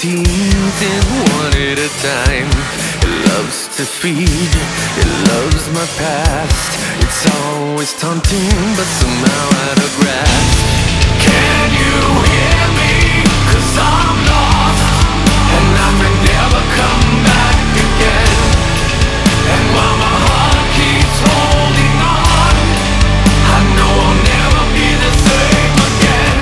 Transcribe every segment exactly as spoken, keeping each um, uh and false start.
teeth in one at a time. It loves to feed, it loves my past. It's always taunting, but somehow out of grasp. Can you hear me? 'Cause I'm lost, and I may never come back again. And while my heart keeps holding on, I know I'll never be the same again.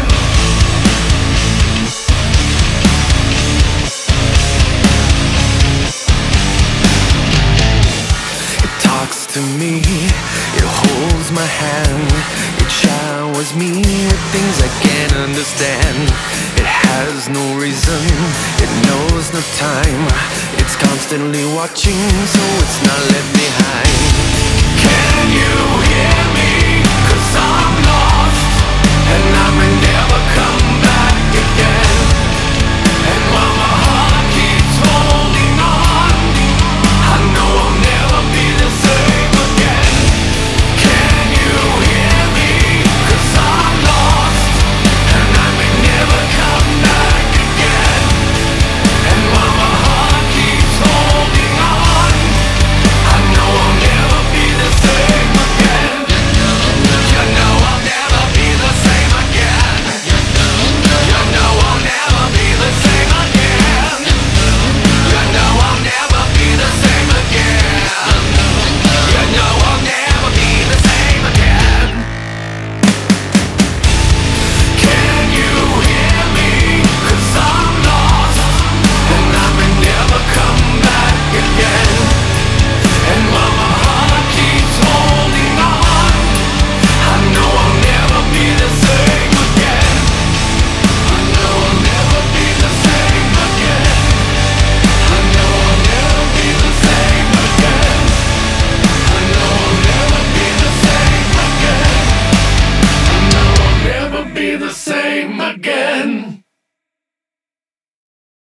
It talks to me, it holds my hand, it showers me with things I can't understand. It has no reason, it knows no time. It's constantly watching, so it's not left behind. Can